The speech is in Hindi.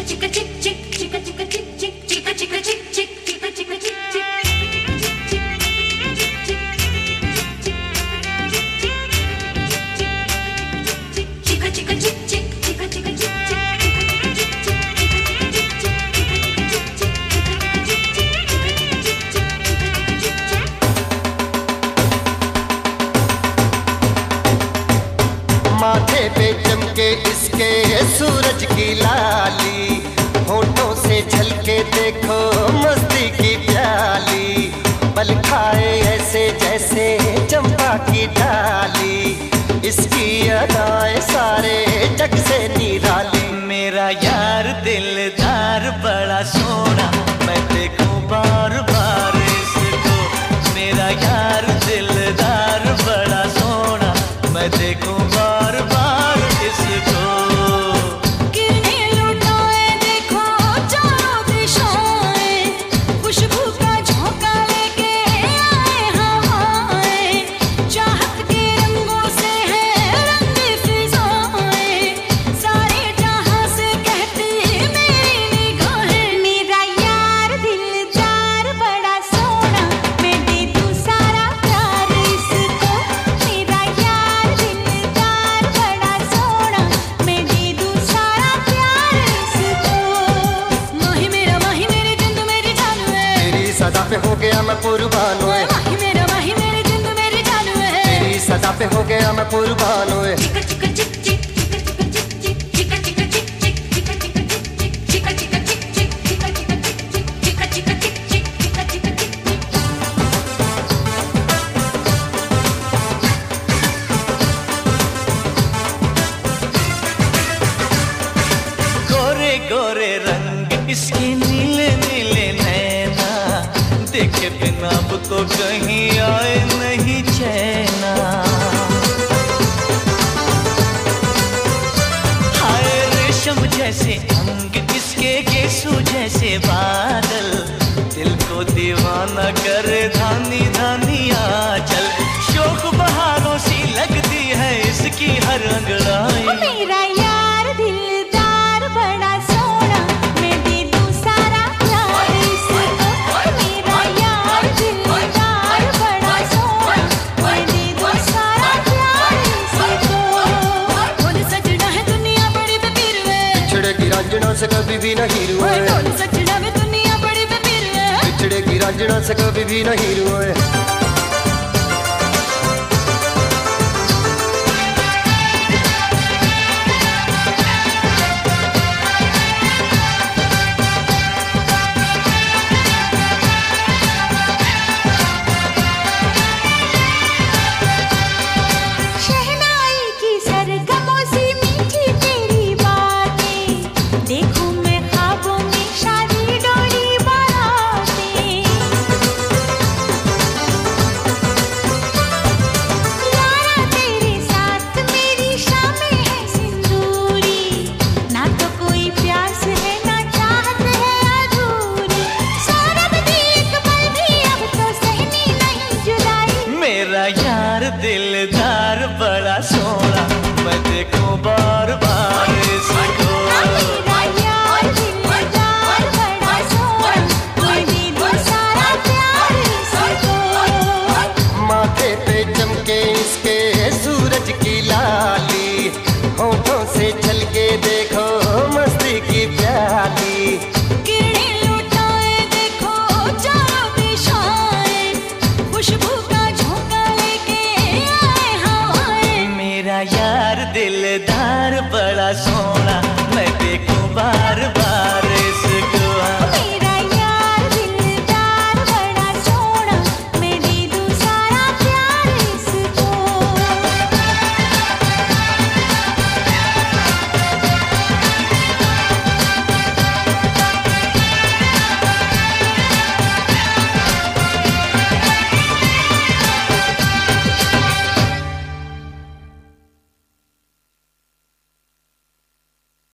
माथे पे चमके इसके सूरज की लाली, होठों से झलके देखो मस्ती की प्याली, पल खाए ऐसे जैसे चंपा की डाली, इसकी अदाएं सारे जग से निराली। मेरा यार दिलदार बड़ा सोना, मैं देखूं बार बार इसको। मेरा यार दिलदार बड़ा सोना, मैं देखूं बार बार इसको। किरणें लुटाए देखो चारों दिशाएं, खुशबू का झोंका लेके आए हवाएं, चाहत के रंगों से है रंग फिजाएं, सारे जहां से कहती मेरी निगाहें। मेरा यार दिलदार बड़ा सोना, मैं दे दूं सारा प्यार इसको। मेरा यार दिलदार बड़ा सोना, मैं दे दूं सारा प्यार इसको। माही मेरी जिंद मेरी जान है, तेरी सदा पे हो गया मैं कुर्बान हुए। माही मेरी जिंद मेरी जान है, तेरी सदा पे हो गया मैं कुर्बान हुए। गोरे गोरे रंग इसके नीले नीले नैना, देखे बिना अब तो कहीं आए नहीं चैना। हाय रेशम जैसे अंग इसके, गेसू जैसे बादल, दिल को दीवाना करे धानी धानी आंचल। शोक बहारों सी लगती है इसकी हर अंगड़ाई। मेरा यार दिलदार बड़ा सोना, मैं दे दूं सारा प्यार इसको। मेरा यार दिलदार बड़ा सोना, मैं दे दूं सारा प्यार इसको। बोल सजना है दुनिया बड़ी बेपीर है, बिछड़ेगी रांझना से कभी भी नहीं रुए। बोल सजना है दुनिया बड़ी बेपीर है, बिछड़ेगी रांझना से कभी भी नहीं रुए। शहनाई की सरगमों सी मीठी तेरी बातें, देखूं मैं ख्वाबों में शादी डोली बारातें। यारा तेरे साथ मेरी शामें है सिंदूरी, ना तो कोई प्यास है ना चाहत है अधूरी। सौरभ दी एक पल भी अब तो सहनी नहीं जुदाई। मेरा यार दिलदार बड़ा सोना, मैं देखूं बार बार इसको। मेरा यार दिलदार बड़ा सोना, मैं दे दूं सारा प्यार इसको। माथे पे चमके इसके सूरज की लाली, होठों से झलके देखो मस्ती की प्याली, किरणें लुटाए देखो चारों दिशाएं, खुशबू का झोंका लेके आए हवाएं। मेरा यार दिलदार बड़ा सोना, मैं देखूं बार बार